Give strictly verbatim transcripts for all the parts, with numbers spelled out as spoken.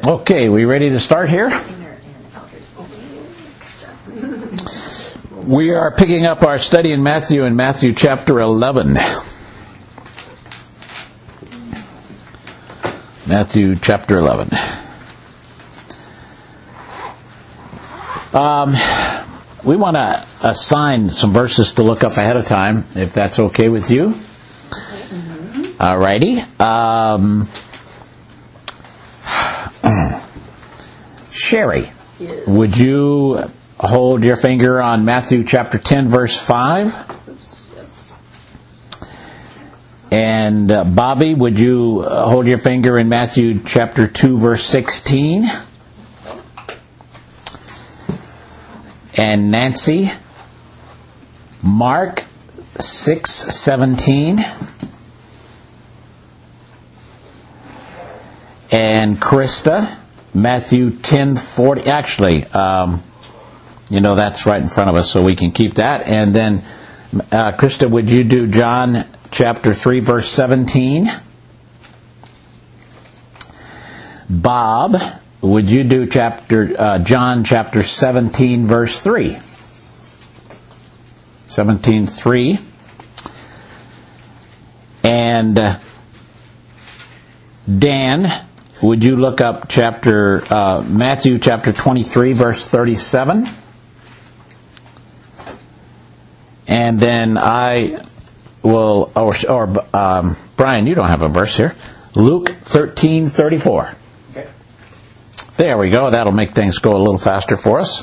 Okay, we ready to start here? We are picking up our study in Matthew in Matthew chapter eleven. Matthew chapter eleven. Um, we want to assign some verses to look up ahead of time, if that's okay with you. Mm-hmm. All righty. Um, Sherry, yes. Would you hold your finger on Matthew chapter ten, verse five? Yes. And uh, Bobby, would you uh, hold your finger in Matthew chapter two, verse sixteen? And Nancy, Mark six seventeen. And Krista, Matthew ten forty. Actually, um, you know, that's right in front of us, so we can keep that. And then, uh, Krista, would you do John chapter three, verse seventeen? Bob, would you do chapter uh, John chapter seventeen, verse three? seventeen three. And uh, Dan, would you look up chapter uh, Matthew chapter twenty-three, verse thirty-seven? And then I will, or, or um, Brian, you don't have a verse here. Luke thirteen thirty-four. Okay. There we go. That'll make things go a little faster for us.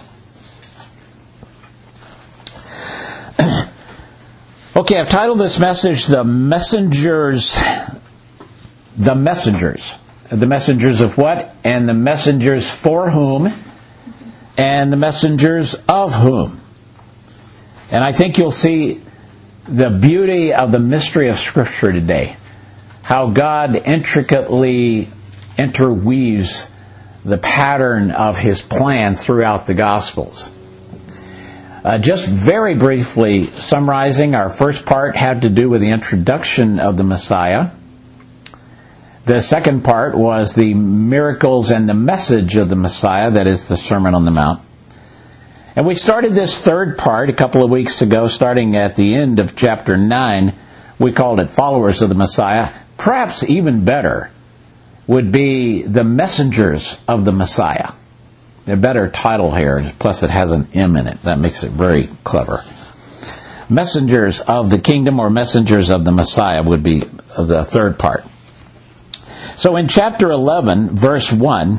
Okay, I've titled this message, The Messengers. The Messengers. The messengers of what? And the messengers for whom? And the messengers of whom? And I think you'll see the beauty of the mystery of Scripture today. How God intricately interweaves the pattern of His plan throughout the Gospels. Uh, just very briefly summarizing, our first part had to do with the introduction of the Messiah. The second part was the miracles and the message of the Messiah, that is the Sermon on the Mount. And we started this third part a couple of weeks ago, starting at the end of chapter nine. We called it Followers of the Messiah. Perhaps even better would be the Messengers of the Messiah. A better title here, plus it has an M in it. That makes it very clever. Messengers of the Kingdom or Messengers of the Messiah would be the third part. So in chapter eleven, verse one,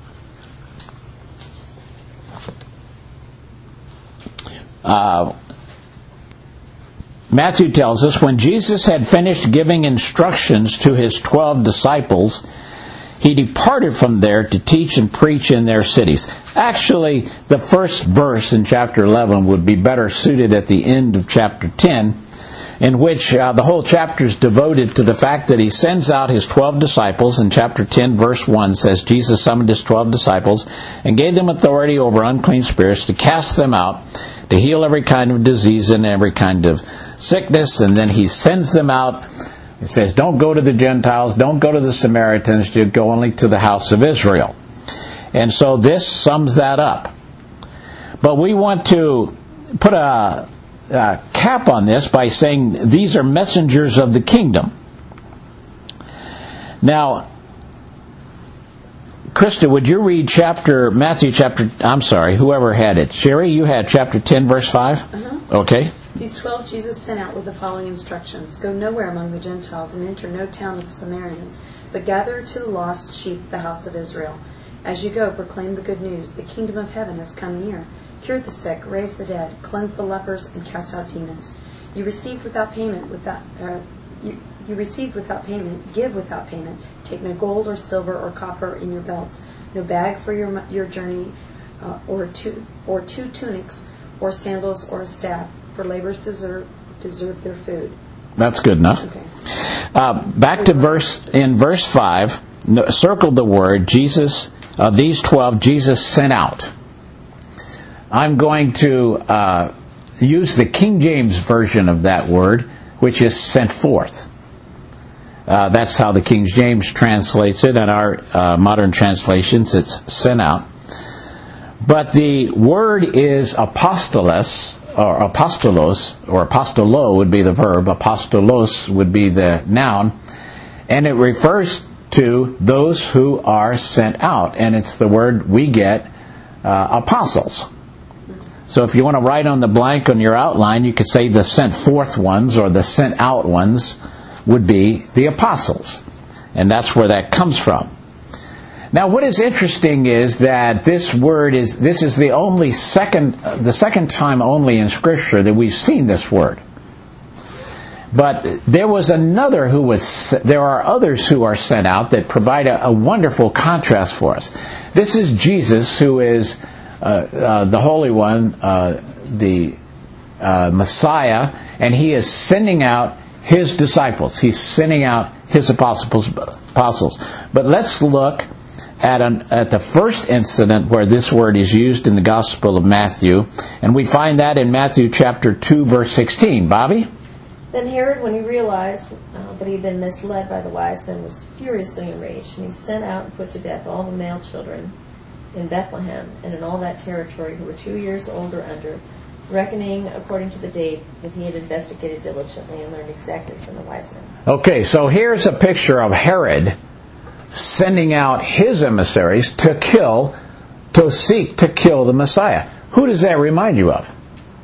uh, Matthew tells us, when Jesus had finished giving instructions to His twelve disciples, He departed from there to teach and preach in their cities. Actually, the first verse in chapter eleven would be better suited at the end of chapter ten, in which uh, the whole chapter is devoted to the fact that He sends out His twelve disciples. In chapter ten, verse one says, Jesus summoned His twelve disciples and gave them authority over unclean spirits to cast them out, to heal every kind of disease and every kind of sickness. And then He sends them out. He says, don't go to the Gentiles, don't go to the Samaritans, you go only to the house of Israel. And so this sums that up. But we want to put a, a cap on this by saying these are messengers of the kingdom. Now, Krista, would you read chapter, Matthew chapter, I'm sorry, whoever had it. Sherry, you had chapter ten, verse five? Uh-huh. Okay. These twelve Jesus sent out with the following instructions. Go nowhere among the Gentiles and enter no town of the Samaritans, but gather to the lost sheep the house of Israel. As you go, proclaim the good news. The kingdom of heaven has come near. Cure the sick, raise the dead, cleanse the lepers, and cast out demons. You received without payment, without uh, you, you received without payment, give without payment. Take no gold or silver or copper in your belts, no bag for your your journey, uh, or two or two tunics, or sandals, or a staff. For laborers deserve deserve their food. That's good enough. Okay. Uh, back to verse in verse five. No, circle the word Jesus. Uh, these twelve Jesus sent out. I'm going to uh, use the King James version of that word, which is sent forth. Uh, that's how the King James translates it. In our uh, modern translations, it's sent out. But the word is apostolos, or apostolos, or apostolo would be the verb. Apostolos would be the noun. And it refers to those who are sent out. And it's the word we get, uh, apostles. So if you want to write on the blank on your outline, you could say the sent forth ones or the sent out ones would be the apostles. And that's where that comes from. Now what is interesting is that this word is, this is the only second, the second time only in Scripture that we've seen this word. But there was another who was, there are others who are sent out that provide a, a wonderful contrast for us. This is Jesus, who is uh, uh, the Holy One, uh, the uh, Messiah, and He is sending out His disciples. He's sending out His apostles. apostles. But let's look at, an, at the first incident where this word is used in the Gospel of Matthew, and we find that in Matthew chapter two, verse sixteen. Bobby? Then Herod, when he realized uh, that he had been misled by the wise men, was furiously enraged, and he sent out and put to death all the male children in Bethlehem and in all that territory who were two years old or under, reckoning according to the date that he had investigated diligently and learned exactly from the wise men. Okay, so here's a picture of Herod sending out his emissaries to kill, to seek to kill the Messiah. Who does that remind you of?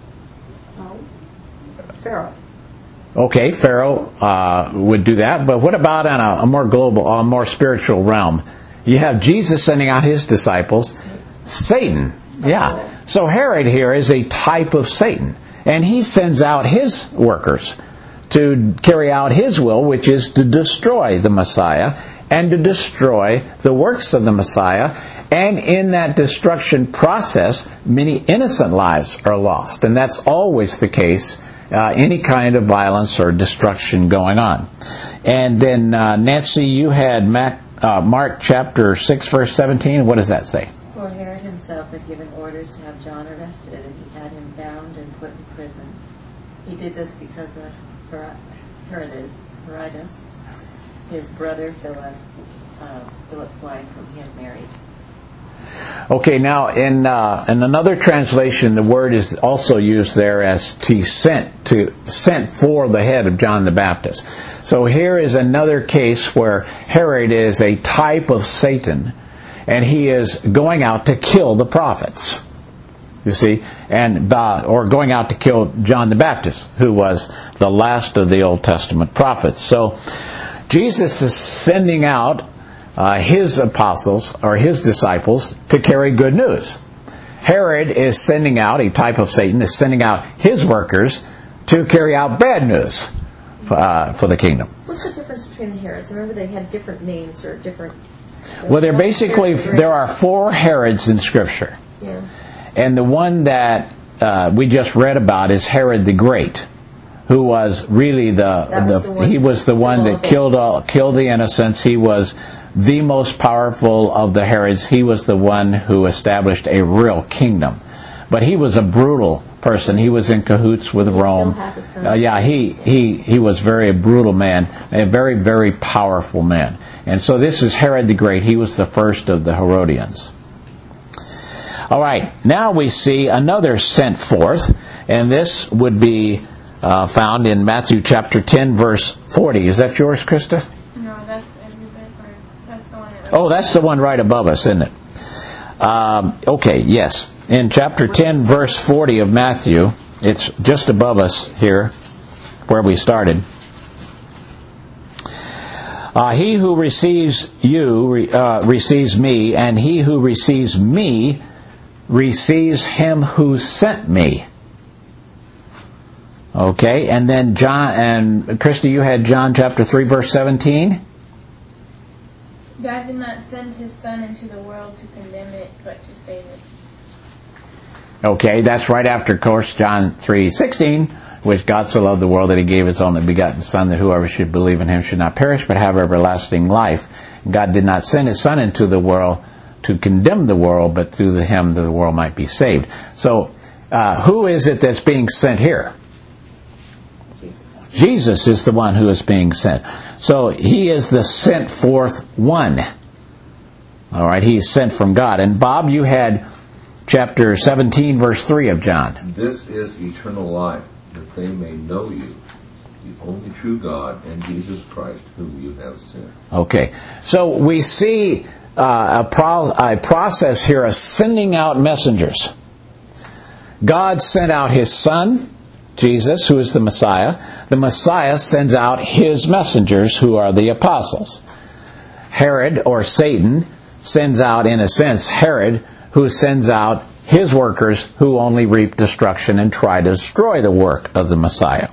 Oh, Pharaoh. Okay, Pharaoh uh, would do that, but what about on a, a more global, a more spiritual realm? You have Jesus sending out His disciples, Satan. Yeah. So Herod here is a type of Satan, and he sends out his workers to carry out his will, which is to destroy the Messiah and to destroy the works of the Messiah. And in that destruction process, many innocent lives are lost, and that's always the case. Uh, any kind of violence or destruction going on. And then, uh, Nancy, you had Mac, uh, Mark chapter six, verse seventeen. What does that say? For Herod himself had given orders to have John arrested, and he had him bound and put in prison. He did this because of Herodias, Herodias, his brother Philip, uh, Philip's wife, whom he had married. Okay, now in uh, in another translation, the word is also used there as to sent to sent for the head of John the Baptist. So here is another case where Herod is a type of Satan, and he is going out to kill the prophets. You see, and uh, or going out to kill John the Baptist, who was the last of the Old Testament prophets. So Jesus is sending out Uh, his apostles, or his disciples, to carry good news. Herod is sending out, a type of Satan, is sending out his workers to carry out bad news uh, for the kingdom. What's the difference between the Herods? I remember they had different names or different... Well, they're basically, there are four Herods in Scripture. Yeah. And the one that uh, we just read about is Herod the Great, who was really the, was the, the he was the one that killed all, killed the innocents. He was the most powerful of the Herods. He was the one who established a real kingdom. But he was a brutal person. He was in cahoots with Rome. Uh, yeah, he, he, he was very a brutal man, a very, very powerful man. And so this is Herod the Great. He was the first of the Herodians. All right, now we see another sent forth, and this would be uh, found in Matthew chapter ten, verse forty. Is that yours, Krista? No, that's every bit, or that's the one. That Oh, that's the one right above us, isn't it? Um, okay, yes. In chapter ten, verse forty of Matthew, it's just above us here, where we started. Uh, he who receives you uh, receives me, and he who receives me receives him who sent me. Okay, and then John and Christy, you had John chapter three, verse seventeen. God did not send His Son into the world to condemn it, but to save it. Okay, that's right after, of course, John three sixteen, which God so loved the world that He gave His only begotten Son, that whoever should believe in Him should not perish, but have everlasting life. God did not send His Son into the world to condemn the world, but through Him the world might be saved. So, uh, who is it that's being sent here? Jesus. Jesus is the one who is being sent. So he is the sent forth one. All right, he is sent from God. And Bob, you had chapter seventeen, verse three of John. This is eternal life, that they may know you, the only true God, and Jesus Christ, whom you have sent. Okay, so we see uh, a, pro- a process here of sending out messengers. God sent out his Son, Jesus, who is the Messiah. The Messiah sends out his messengers, who are the apostles. Herod, or Satan, sends out, in a sense, Herod, who sends out his workers who only reap destruction and try to destroy the work of the Messiah.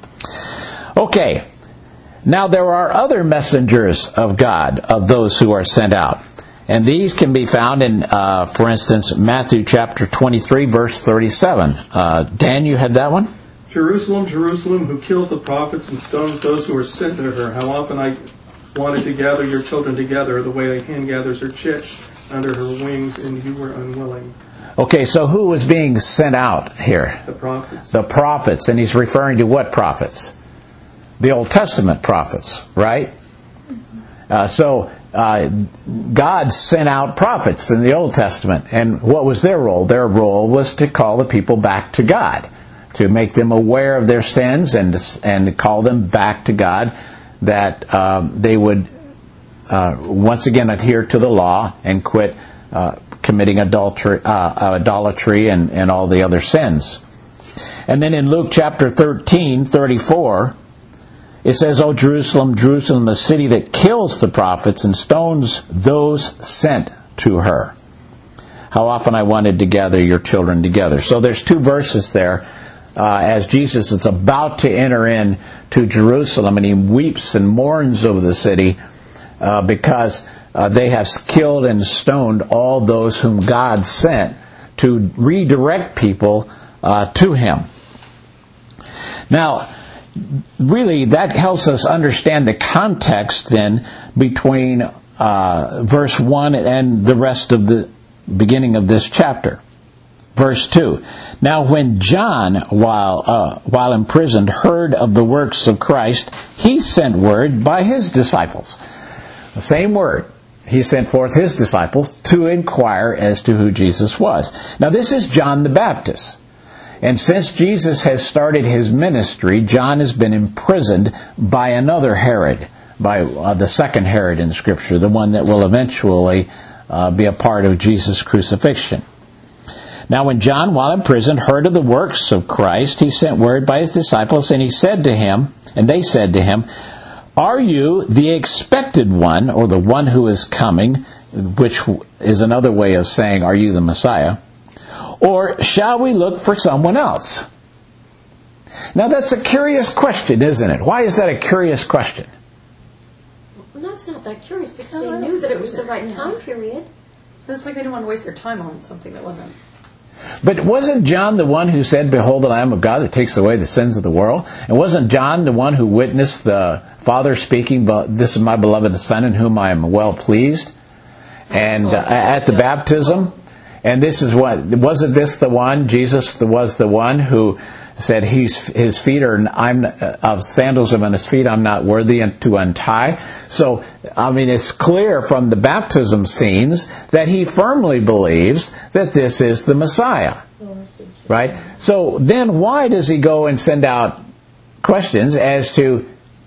Okay, now there are other messengers of God, of those who are sent out. And these can be found in, uh, for instance, Matthew chapter twenty-three, verse thirty-seven. Uh, Dan, you had that one? Jerusalem, Jerusalem, who kills the prophets and stones those who are sent to her. How often I wanted to gather your children together the way a hen gathers her chicks under her wings, and you were unwilling. Okay, so who was being sent out here? The prophets. The prophets. And he's referring to what prophets? The Old Testament prophets, right? Uh, so uh, God sent out prophets in the Old Testament. And what was their role? Their role was to call the people back to God, to make them aware of their sins and to, and to call them back to God, that um, they would uh, once again adhere to the law and quit uh, committing adultery, uh, idolatry and, and all the other sins. And then in Luke chapter thirteen, thirty-four, it says, "O Jerusalem, Jerusalem, the city that kills the prophets and stones those sent to her. How often I wanted to gather your children together." So there's two verses there. Uh, as Jesus is about to enter in to Jerusalem, and he weeps and mourns over the city uh, because uh, they have killed and stoned all those whom God sent to redirect people uh, to him. Now, really, that helps us understand the context then between uh, verse one and the rest of the beginning of this chapter. Verse two. "Now when John, while uh, while imprisoned, heard of the works of Christ, he sent word by his disciples." The same word. He sent forth his disciples to inquire as to who Jesus was. Now this is John the Baptist. And since Jesus has started his ministry, John has been imprisoned by another Herod, by uh, the second Herod in Scripture, the one that will eventually uh, be a part of Jesus' crucifixion. Now when John, while in prison, heard of the works of Christ, he sent word by his disciples, and he said to him, and they said to him, "Are you the expected one, or the one who is coming?" Which is another way of saying, "Are you the Messiah? Or shall we look for someone else?" Now that's a curious question, isn't it? Why is that a curious question? Well, that's not that curious, because they knew that it was the right time period. It's like they didn't want to waste their time on something that wasn't. But wasn't John the one who said, "Behold the Lamb of God that takes away the sins of the world"? And wasn't John the one who witnessed the Father speaking, "This is my beloved Son in whom I am well pleased"? And uh, at the baptism. And this is what, wasn't this the one, Jesus was the one who said, he's, his feet are, I'm, of sandals on his feet, I'm not worthy to untie. So, I mean, it's clear from the baptism scenes that he firmly believes that this is the Messiah. Right? So then why does he go and send out questions as to,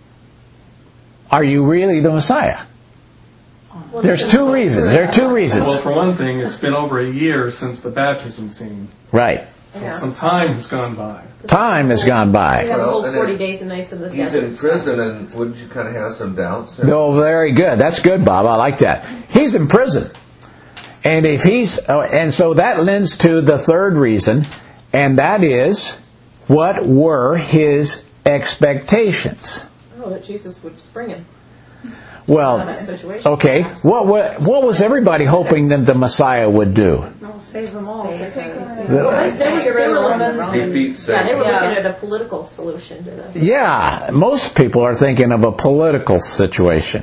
are you really the Messiah? There's two reasons. There are two reasons. Well, for one thing, it's been over a year since the baptism scene. Right. So yeah. Some time has gone by. Time has gone by. We have Well, a whole and forty it- days and nights of the He's desert. in prison, and wouldn't you kind of have some doubts? No, very good. That's good, Bob. I like that. He's in prison. And if he's, oh, and so that lends to the third reason, and that is, what were his expectations? Oh, that Jesus would spring him. Well, that situation. okay. What, what what was everybody hoping that the Messiah would do? I'll save them all. Well, they were, they were looking, Defeat yeah, they were Satan. Yeah. looking at a political solution to this. Yeah, most people are thinking of a political situation.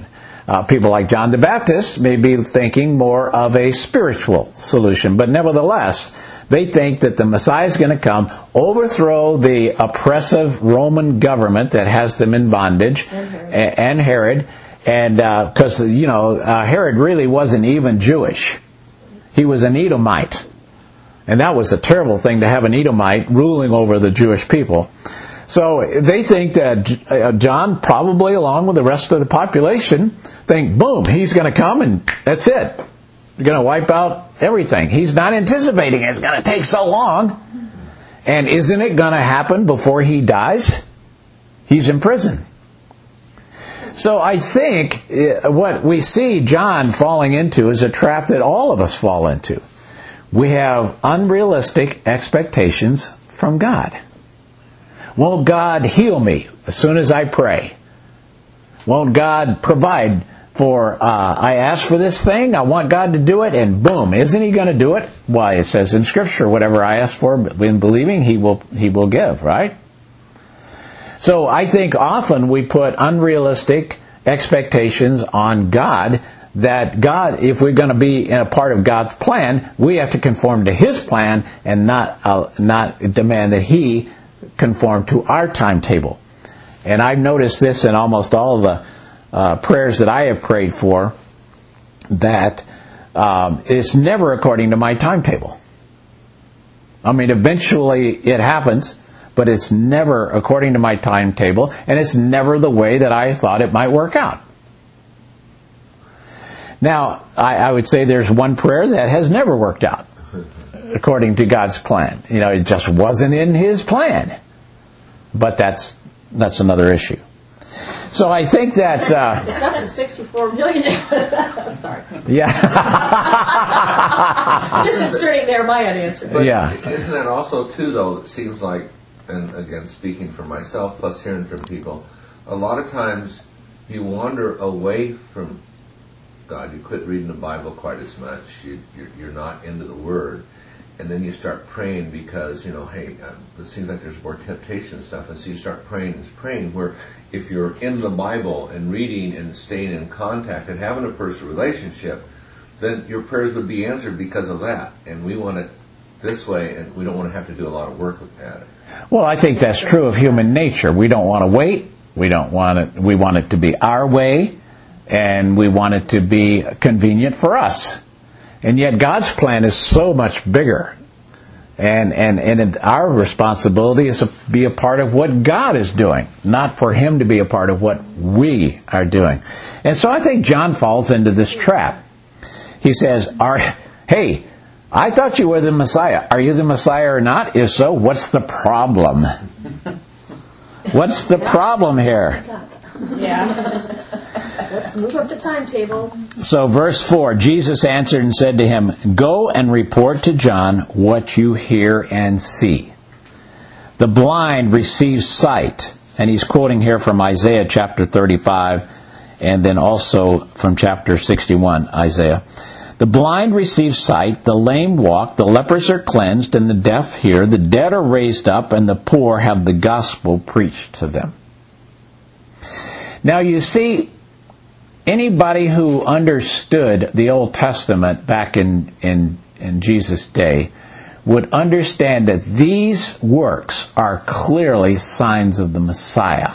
Uh, people like John the Baptist may be thinking more of a spiritual solution, but nevertheless, they think that the Messiah is going to come, overthrow the oppressive Roman government that has them in bondage, And Herod. a- and Herod, and because uh, you know uh, Herod really wasn't even Jewish; he was an Edomite, and that was a terrible thing to have an Edomite ruling over the Jewish people. So they think that uh, John, probably along with the rest of the population, think, boom, he's going to come and that's it. You're going to wipe out everything. He's not anticipating it's going to take so long. And isn't it going to happen before he dies? He's in prison. So I think uh, what we see John falling into is a trap that all of us fall into. We have unrealistic expectations from God. Won't God heal me as soon as I pray? Won't God provide for, uh, I ask for this thing, I want God to do it, and boom, isn't He going to do it? Why, it says in Scripture, whatever I ask for in believing, He will, He will give, right? So I think often we put unrealistic expectations on God, that God, if we're going to be in a part of God's plan, we have to conform to His plan and not uh, not demand that He conform to our timetable. And I've noticed this in almost all of the uh, prayers that I have prayed for, that um, it's never according to my timetable. I mean, eventually it happens, but it's never according to my timetable, and it's never the way that I thought it might work out. Now, I, I would say there's one prayer that has never worked out according to God's plan. You know, it just wasn't in His plan. But that's that's another issue. So I think that... Uh, It's up to sixty-four million. Sorry. Yeah. Just inserting there my unanswered. But Yeah. isn't that also, too, though, it seems like, and again, speaking for myself, plus hearing from people, a lot of times you wander away from God. You quit reading the Bible quite as much. You, you're, you're not into the Word. And then you start praying because, you know, hey, uh, it seems like there's more temptation and stuff. And so you start praying and praying, where if you're in the Bible and reading and staying in contact and having a personal relationship, then your prayers would be answered because of that. And we want it this way, and we don't want to have to do a lot of work at it. Well, I think that's true of human nature. We don't want to wait. We don't want it. We want it to be our way, and we want it to be convenient for us. And yet God's plan is so much bigger. And, and, and our responsibility is to be a part of what God is doing, not for Him to be a part of what we are doing. And so I think John falls into this trap. He says, "Are hey, I thought you were the Messiah. Are you the Messiah or not? If so, what's the problem? What's the problem here?" Yeah. Let's move up the timetable. So verse four, Jesus answered and said to him, "Go and report to John what you hear and see. The blind receive sight." And he's quoting here from Isaiah chapter thirty-five, and then also from chapter sixty-one, Isaiah. "The blind receive sight, the lame walk, the lepers are cleansed, and the deaf hear, the dead are raised up, and the poor have the gospel preached to them." Now you see, anybody who understood the Old Testament back in, in, in Jesus' day would understand that these works are clearly signs of the Messiah.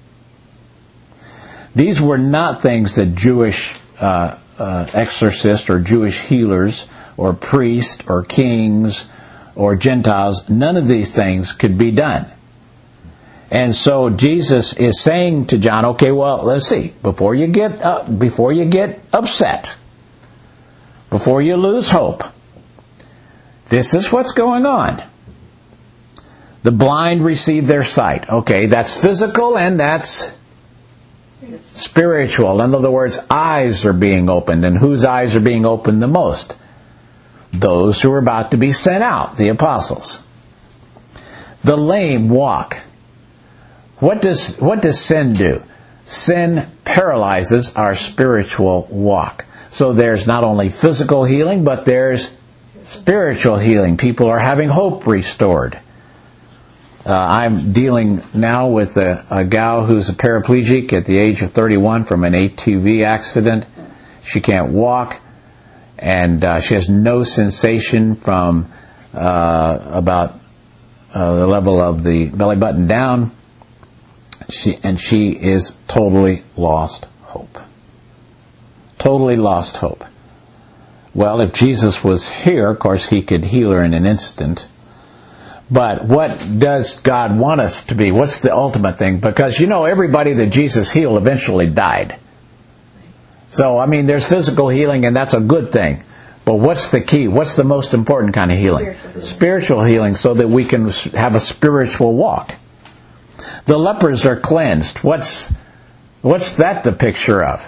These were not things that Jewish uh, uh, exorcists or Jewish healers or priests or kings or Gentiles, none of these things could be done. And so Jesus is saying to John, okay, well, let's see, before you get uh, before you get upset, before you lose hope, this is what's going on. The blind receive their sight. Okay, that's physical and that's spiritual. In other words, eyes are being opened. And whose eyes are being opened the most? Those who are about to be sent out, the apostles. The lame walk. What does what does sin do? Sin paralyzes our spiritual walk. So there's not only physical healing, but there's spiritual healing. People are having hope restored. Uh, I'm dealing now with a, a gal who's a paraplegic at the age of thirty-one from an A T V accident. She can't walk, and uh, she has no sensation from uh, about uh, the level of the belly button down. She and she is totally lost hope. Totally lost hope. Well, if Jesus was here, of course, he could heal her in an instant. But what does God want us to be? What's the ultimate thing? Because, you know, everybody that Jesus healed eventually died. So, I mean, there's physical healing, and that's a good thing. But what's the key? What's the most important kind of healing? Spiritual healing. Spiritual healing, so that we can have a spiritual walk. The lepers are cleansed. What's what's that the picture of?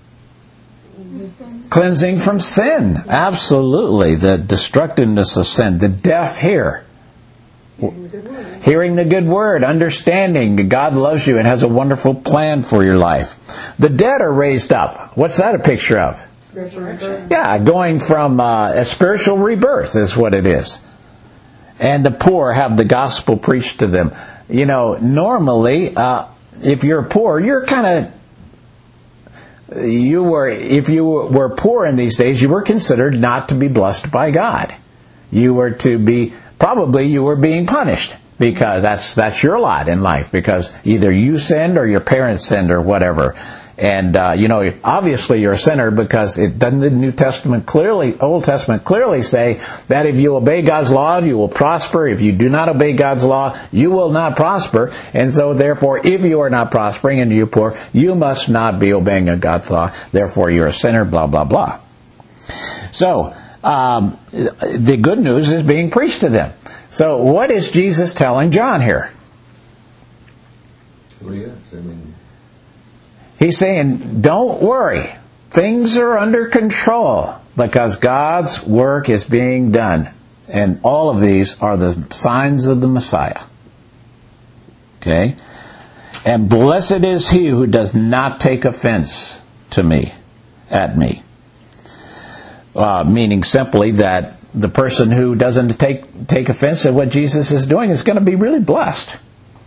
Cleansing from sin. Absolutely. The destructiveness of sin. The deaf hear. Hearing the good word. Understanding that God loves you and has a wonderful plan for your life. The dead are raised up. What's that a picture of? Spiritual. Yeah, going from uh, a spiritual rebirth is what it is. And the poor have the gospel preached to them. You know, normally, uh, if you're poor, you're kind of You were, if you were poor in these days, you were considered not to be blessed by God. You were to be, probably you were being punished, because that's that's your lot in life, because either you sinned or your parents sinned or whatever. And, uh, you know, obviously you're a sinner, because it doesn't the New Testament clearly, Old Testament clearly say that if you obey God's law, you will prosper. If you do not obey God's law, you will not prosper. And so therefore, if you are not prospering and you're poor, you must not be obeying God's law. Therefore, you're a sinner, blah, blah, blah. So, um, the good news is being preached to them. So what is Jesus telling John here? Well, yes, I mean... He's saying, don't worry. Things are under control, because God's work is being done. And all of these are the signs of the Messiah. Okay? And blessed is he who does not take offense to me, at me. Uh, meaning simply that the person who doesn't take, take offense at what Jesus is doing is going to be really blessed.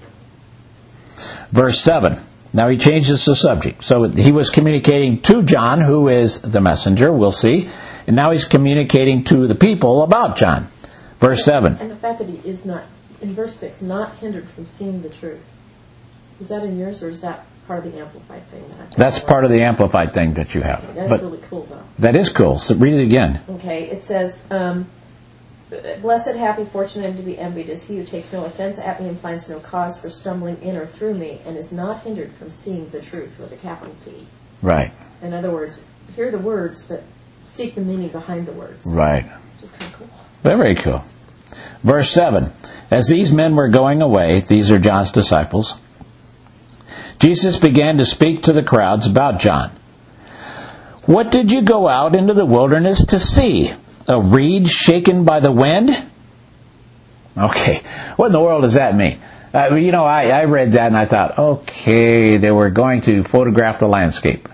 Verse seven. Now he changes the subject. So he was communicating to John, who is the messenger, we'll see. And now he's communicating to the people about John. Verse seven. And the fact that he is not, in verse six, not hindered from seeing the truth. Is that in yours, or is that part of the Amplified thing? That That's part of the Amplified thing that you have. Okay, that's but really cool, though. That is cool. So read it again. Okay, it says... Um, Blessed, happy, fortunate, and to be envied is he who takes no offense at me and finds no cause for stumbling in or through me, and is not hindered from seeing the truth with a capital T. Right. In other words, hear the words, but seek the meaning behind the words. Right. Which is kind of cool. Very cool. Verse seven. As these men were going away, these are John's disciples, Jesus began to speak to the crowds about John. What did you go out into the wilderness to see? A reed shaken by the wind? Okay, what in the world does that mean? Uh, you know, I, I read that and I thought, okay, they were going to photograph the landscape.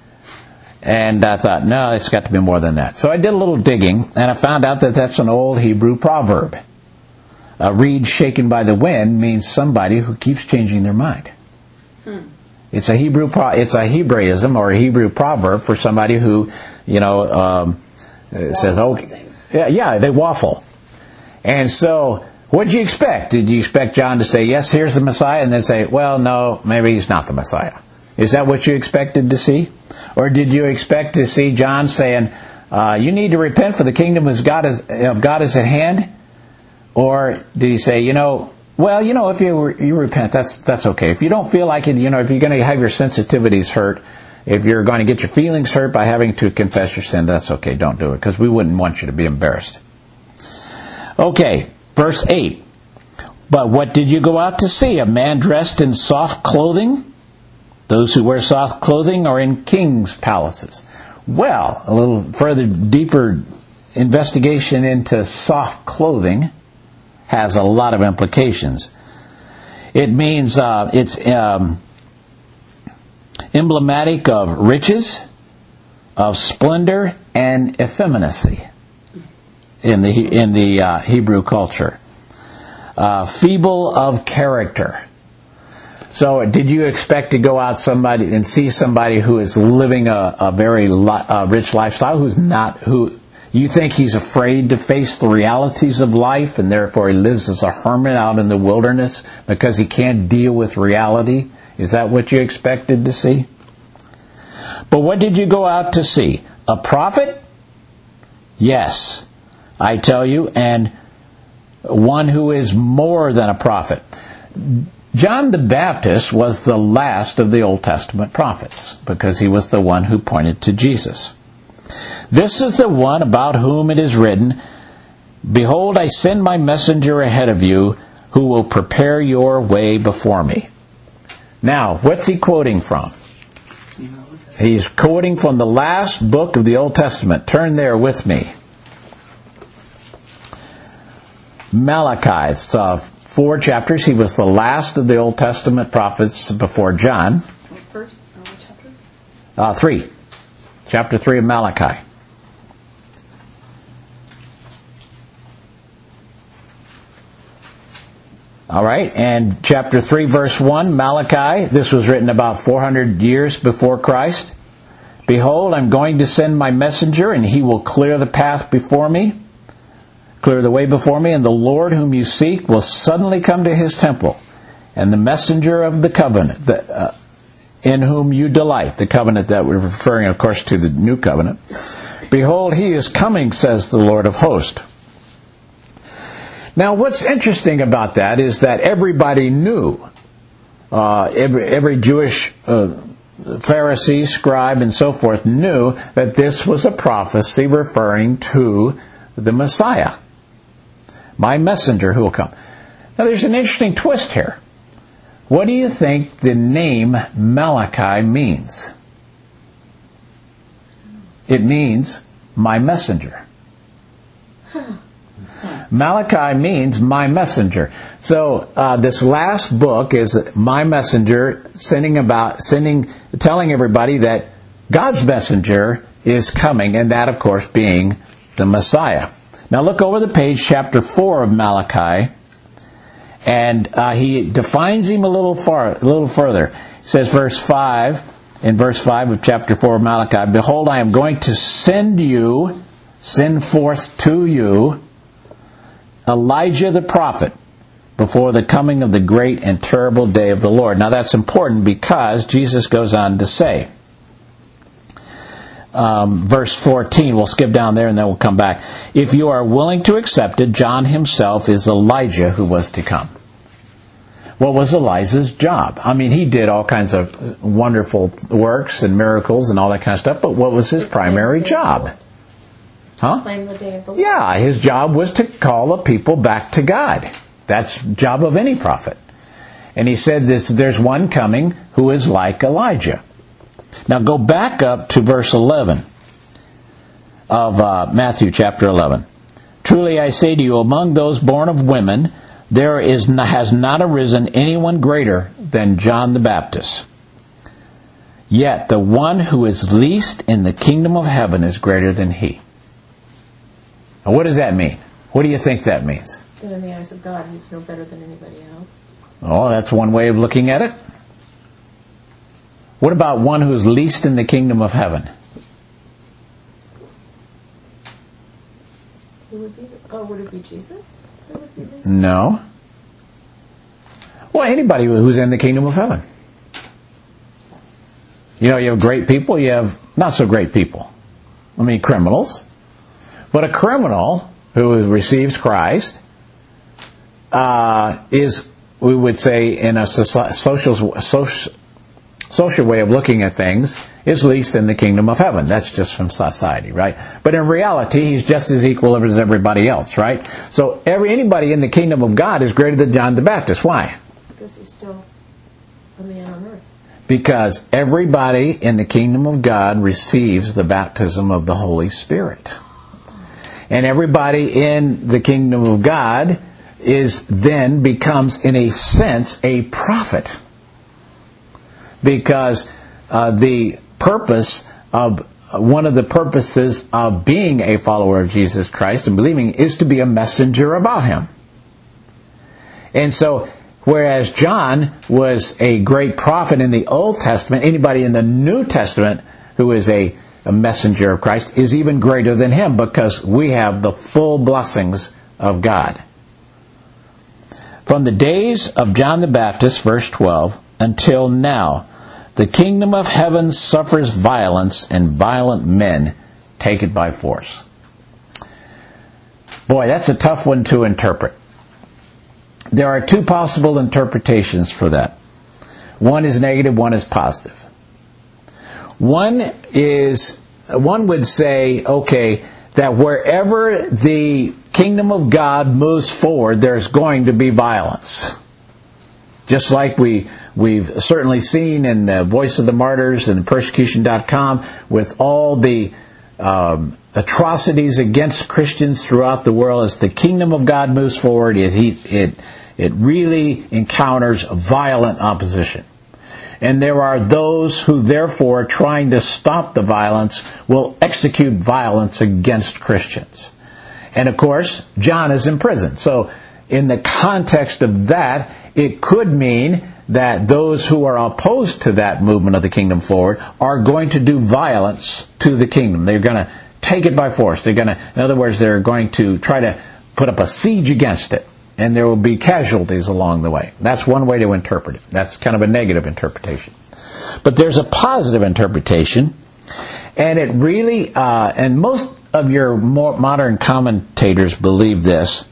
And I thought, no, it's got to be more than that. So I did a little digging, and I found out that that's an old Hebrew proverb. A reed shaken by the wind means somebody who keeps changing their mind. Hmm. It's a Hebrew, pro- it's a Hebraism or a Hebrew proverb for somebody who, you know, um, It says, okay, yeah, yeah, they waffle. And so, what did you expect? Did you expect John to say, yes, here's the Messiah, and then say, well, no, maybe he's not the Messiah? Is that what you expected to see? Or did you expect to see John saying, uh, you need to repent, for the kingdom of God is, of God is at hand? Or did he say, you know, well, you know, if you you repent, that's that's okay. If you don't feel like it, you know, if you're going to have your sensitivities hurt, if you're going to get your feelings hurt by having to confess your sin, that's okay. Don't do it, because we wouldn't want you to be embarrassed. Okay, verse eight. But what did you go out to see? A man dressed in soft clothing? Those who wear soft clothing are in kings' palaces. Well, a little further, deeper investigation into soft clothing has a lot of implications. It means uh, it's um, emblematic of riches, of splendor, and effeminacy in the in the uh, Hebrew culture. uh, feeble of character. So did you expect to go out somebody and see somebody who is living a, a very li- uh, rich lifestyle, who's not, who you think he's afraid to face the realities of life, and therefore he lives as a hermit out in the wilderness because he can't deal with reality? Is that what you expected to see? But what did you go out to see? A prophet? Yes, I tell you, and one who is more than a prophet. John the Baptist was the last of the Old Testament prophets because he was the one who pointed to Jesus. This is the one about whom it is written, "Behold, I send my messenger ahead of you who will prepare your way before me." Now, what's he quoting from? He's quoting from the last book of the Old Testament. Turn there with me. Malachi. It's uh, four chapters. He was the last of the Old Testament prophets before John. What verse? Oh, what chapter? Uh, three. Chapter three of Malachi. All right, and chapter three, verse one, Malachi, this was written about four hundred years before Christ. "Behold, I'm going to send my messenger, and he will clear the path before me, clear the way before me, and the Lord whom you seek will suddenly come to his temple, and the messenger of the covenant, the, uh, in whom you delight," the covenant that we're referring, of course, to the new covenant. "Behold, he is coming, says the Lord of hosts." Now, what's interesting about that is that everybody knew, uh, every, every Jewish uh, Pharisee, scribe, and so forth knew that this was a prophecy referring to the Messiah, my messenger who will come. Now, there's an interesting twist here. What do you think the name Malachi means? It means my messenger. Malachi means my messenger. So uh, this last book is my messenger, sending about, sending, telling everybody that God's messenger is coming, and that, of course, being the Messiah. Now look over the page, chapter four of Malachi, and uh, he defines him a little far, a little further. He says, verse five, in verse five of chapter four of Malachi, "Behold, I am going to send you, send forth to you, Elijah the prophet, before the coming of the great and terrible day of the Lord." Now that's important because Jesus goes on to say, um, verse fourteen, we'll skip down there and then we'll come back. "If you are willing to accept it, John himself is Elijah who was to come." What was Elijah's job? I mean, he did all kinds of wonderful works and miracles and all that kind of stuff, but what was his primary job? Huh? Claim the day of the Lord. Yeah, his job was to call the people back to God. That's the job of any prophet. And he said this, there's one coming who is like Elijah. Now go back up to verse eleven of uh, Matthew chapter eleven. "Truly I say to you, among those born of women, there is not, has not arisen anyone greater than John the Baptist. Yet the one who is least in the kingdom of heaven is greater than he." Now, what does that mean? What do you think that means? That in the eyes of God, he's no better than anybody else. Oh, that's one way of looking at it. What about one who is least in the kingdom of heaven? Who would be? Oh, would it be Jesus? That would be least? No. Well, anybody who's in the kingdom of heaven. You know, you have great people, you have not so great people. I mean, criminals. But a criminal who receives Christ uh, is, we would say, in a social, social social way of looking at things, is least in the kingdom of heaven. That's just from society, right? But in reality, he's just as equal as everybody else, right? So every anybody in the kingdom of God is greater than John the Baptist. Why? Because he's still a man on earth. Because everybody in the kingdom of God receives the baptism of the Holy Spirit. And everybody in the kingdom of God is then becomes, in a sense, a prophet. Because uh, the purpose of, uh, one of the purposes of being a follower of Jesus Christ and believing is to be a messenger about Him. And so, whereas John was a great prophet in the Old Testament, anybody in the New Testament who is a, a messenger of Christ is even greater than him, because we have the full blessings of God. From the days of John the Baptist, verse twelve, until now, the kingdom of heaven suffers violence, and violent men take it by force. Boy, that's a tough one to interpret. There are two possible interpretations for that. One is negative, one is positive. One is, one would say, okay, that wherever the kingdom of God moves forward, there's going to be violence. Just like we, we've certainly seen in the Voice of the Martyrs and persecution dot com with all the um, atrocities against Christians throughout the world. As the kingdom of God moves forward, it, it, it really encounters violent opposition. And there are those who, therefore, trying to stop the violence, will execute violence against Christians. And, of course, John is in prison. So, in the context of that, it could mean that those who are opposed to that movement of the kingdom forward are going to do violence to the kingdom. They're going to take it by force. They're going to, in other words, they're going to try to put up a siege against it. And there will be casualties along the way. That's one way to interpret it. That's kind of a negative interpretation. But there's a positive interpretation, and it really, uh, and most of your more modern commentators believe this,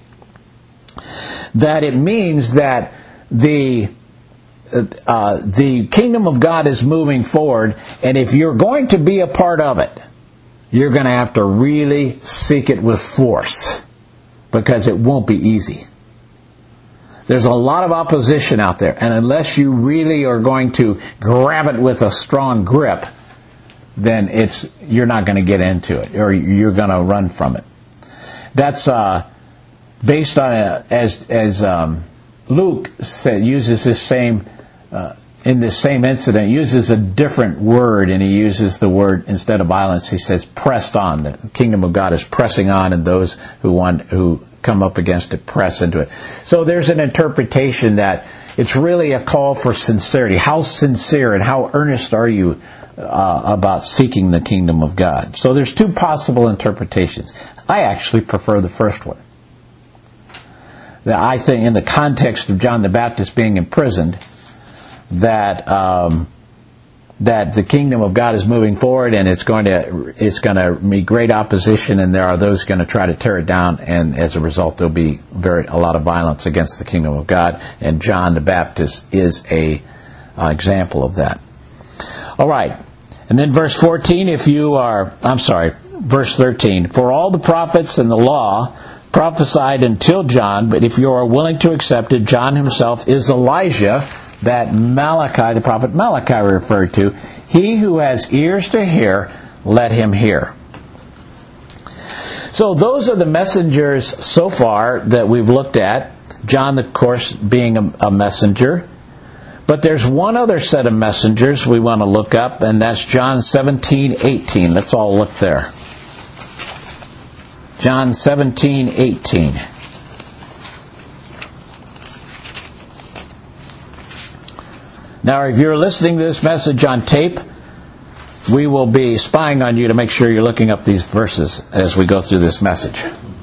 that it means that the uh, the kingdom of God is moving forward, and if you're going to be a part of it, you're going to have to really seek it with force, because it won't be easy. There's a lot of opposition out there, and unless you really are going to grab it with a strong grip, then it's you're not going to get into it, or you're going to run from it. That's uh, based on a, as as um, Luke said, uses this same uh, in this same incident, uses a different word, and he uses the word, instead of violence, he says pressed on. The kingdom of God is pressing on, and those who want who come up against it press into it. So there's an interpretation that it's really a call for sincerity. How sincere and how earnest are you uh, about seeking the kingdom of God? So there's two possible interpretations. I actually prefer the first one. That I think in the context of John the Baptist being imprisoned, that um, that the kingdom of God is moving forward, and it's going to it's going to meet great opposition, and there are those going to try to tear it down, and as a result, there'll be very a lot of violence against the kingdom of God. And John the Baptist is a uh, example of that. All right, and then verse fourteen. If you are, I'm sorry, verse thirteen. For all the prophets and the law prophesied until John, but if you are willing to accept it, John himself is Elijah that Malachi, the prophet Malachi, referred to. He who has ears to hear, let him hear. So those are the messengers so far that we've looked at. John, of course, being a, a messenger. But there's one other set of messengers we want to look up, and that's John seventeen eighteen. Let's all look there. John seventeen eighteen. Now, if you're listening to this message on tape, we will be spying on you to make sure you're looking up these verses as we go through this message.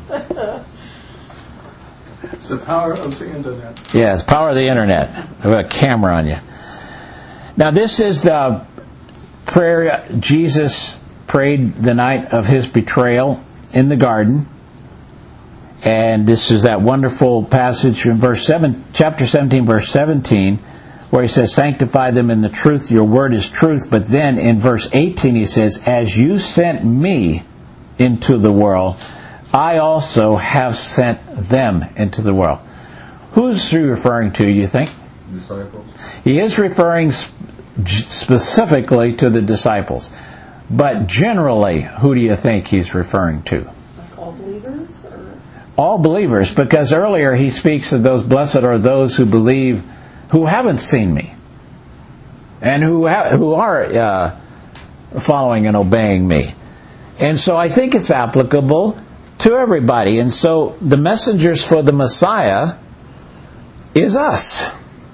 It's the power of the internet. Yeah, it's the power of the internet. We have a camera on you. Now, this is the prayer Jesus prayed the night of his betrayal in the garden. And this is that wonderful passage in verse seven, chapter seventeen, verse seventeen, where he says, sanctify them in the truth, your word is truth. But then in verse eighteen he says, as you sent me into the world, I also have sent them into the world. Who's he referring to, you think? Disciples. He is referring specifically to the disciples. But generally, who do you think he's referring to? Like all believers? Or? All believers, because earlier he speaks of those blessed are those who believe, who haven't seen me, and who ha- who are uh, following and obeying me. And so I think it's applicable to everybody. And so the messengers for the Messiah is us.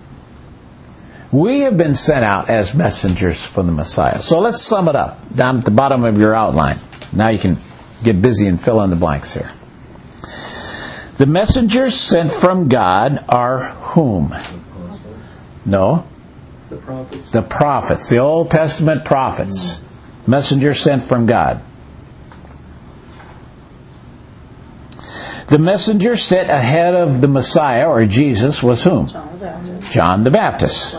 We have been sent out as messengers for the Messiah. So let's sum it up down at the bottom of your outline. Now you can get busy and fill in the blanks here. The messengers sent from God are whom? No. The prophets. The prophets. The Old Testament prophets. Mm. Messengers sent from God. The messenger sent ahead of the Messiah, or Jesus, was whom? John the Baptist. John the Baptist.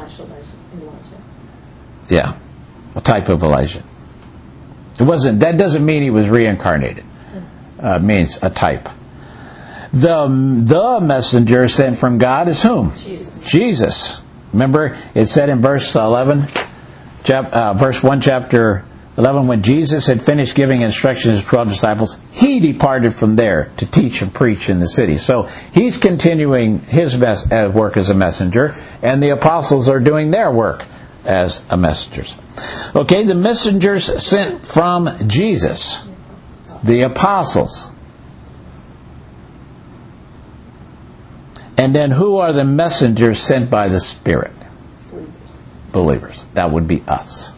Yeah, a type of Elijah. It wasn't. That doesn't mean he was reincarnated. Uh, it means a type. The the messenger sent from God is whom? Jesus. Jesus. Remember, it said in verse eleven, chap, uh, verse one, chapter eleven, when Jesus had finished giving instructions to his twelve disciples, he departed from there to teach and preach in the city. So he's continuing his mes- uh, work as a messenger, and the apostles are doing their work as a messengers. Okay, the messengers sent from Jesus, the apostles. And then who are the messengers sent by the Spirit? Believers. Believers. That would be us.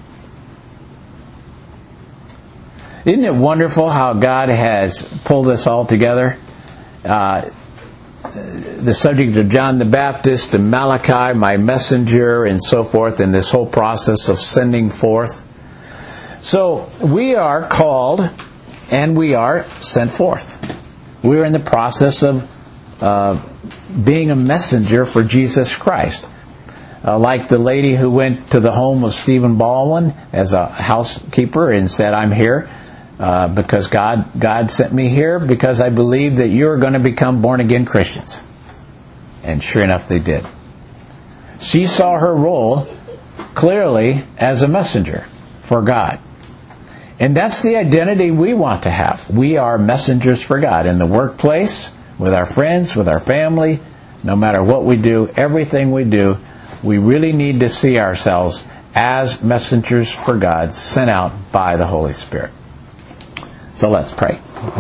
Isn't it wonderful how God has pulled this all together? Uh, the subject of John the Baptist and Malachi, my messenger, and so forth, and this whole process of sending forth. So we are called and we are sent forth. We're in the process of uh, being a messenger for Jesus Christ. Uh, like the lady who went to the home of Stephen Baldwin as a housekeeper and said, I'm here uh, because God God sent me here because I believe that you're going to become born-again Christians. And sure enough, they did. She saw her role clearly as a messenger for God. And that's the identity we want to have. We are messengers for God in the workplace, with our friends, with our family, no matter what we do, everything we do, we really need to see ourselves as messengers for God sent out by the Holy Spirit. So let's pray.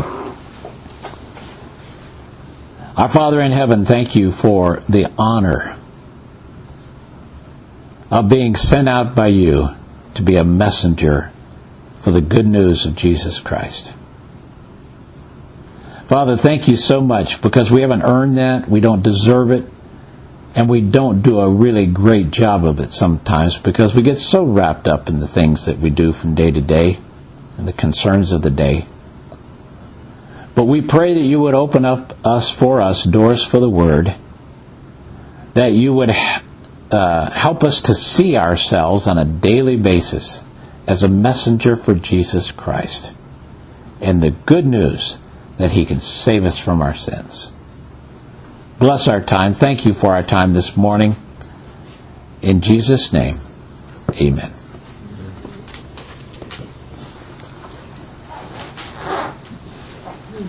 Our Father in heaven, thank you for the honor of being sent out by you to be a messenger for the good news of Jesus Christ. Father, thank you so much because we haven't earned that, we don't deserve it, and we don't do a really great job of it sometimes because we get so wrapped up in the things that we do from day to day and the concerns of the day. But we pray that you would open up us for us doors for the Word, that you would uh, help us to see ourselves on a daily basis as a messenger for Jesus Christ and the good news that He can save us from our sins. Bless our time. Thank you for our time this morning. In Jesus' name, amen.